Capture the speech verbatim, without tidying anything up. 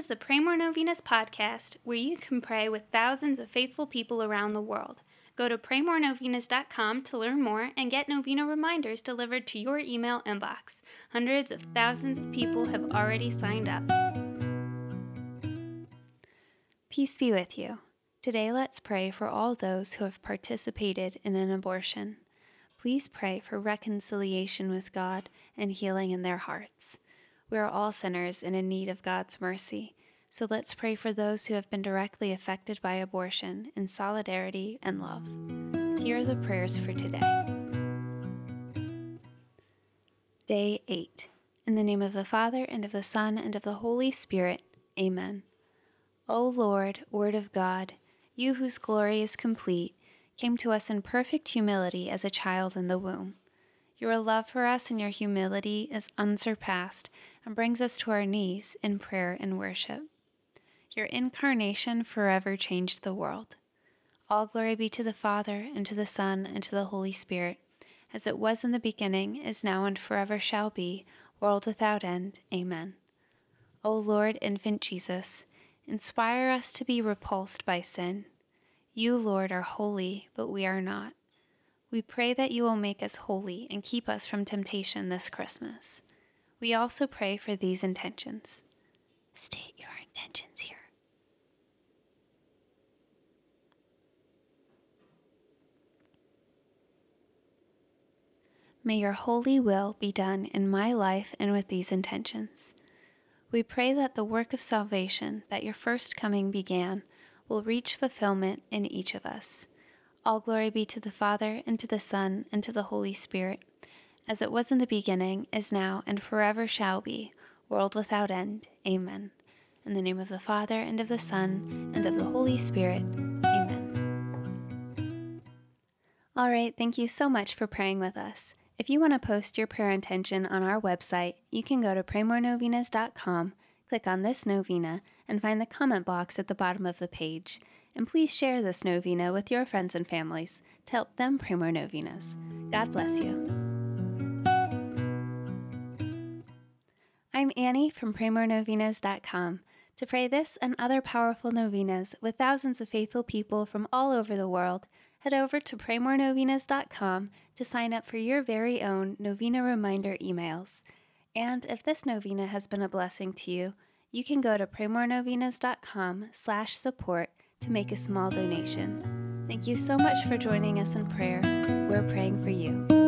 the Pray More Novenas podcast, where you can pray with thousands of faithful people around the world. Go to pray more novenas dot com to learn more and get novena reminders delivered to your email inbox. Hundreds of thousands of people have already signed up. Peace be with you. Today let's pray for all those who have participated in an abortion. Please pray for reconciliation with God and healing in their hearts. We are all sinners and in need of God's mercy, so let's pray for those who have been directly affected by abortion in solidarity and love. Here are the prayers for today. Day eight. In the name of the Father, and of the Son, and of the Holy Spirit. Amen. O Lord, Word of God, you whose glory is complete, came to us in perfect humility as a child in the womb. Your love for us and your humility is unsurpassed and brings us to our knees in prayer and worship. Your incarnation forever changed the world. All glory be to the Father, and to the Son, and to the Holy Spirit, as it was in the beginning, is now, and forever shall be, world without end. Amen. O Lord, infant Jesus, inspire us to be repulsed by sin. You, Lord, are holy, but we are not. We pray that you will make us holy and keep us from temptation this Christmas. We also pray for these intentions. State your intentions here. May your holy will be done in my life and with these intentions. We pray that the work of salvation that your first coming began will reach fulfillment in each of us. All glory be to the Father, and to the Son, and to the Holy Spirit, as it was in the beginning, is now, and forever shall be, world without end. Amen. In the name of the Father, and of the Son, and of the Holy Spirit. Amen. All right, thank you so much for praying with us. If you want to post your prayer intention on our website, you can go to pray more novenas dot com, click on this novena, and find the comment box at the bottom of the page. And please share this novena with your friends and families to help them pray more novenas. God bless you. I'm Annie from pray more novenas dot com. To pray this and other powerful novenas with thousands of faithful people from all over the world, head over to pray more novenas dot com to sign up for your very own novena reminder emails. And if this novena has been a blessing to you, you can go to pray more novenas dot com slash support to make a small donation. Thank you so much for joining us in prayer. We're praying for you.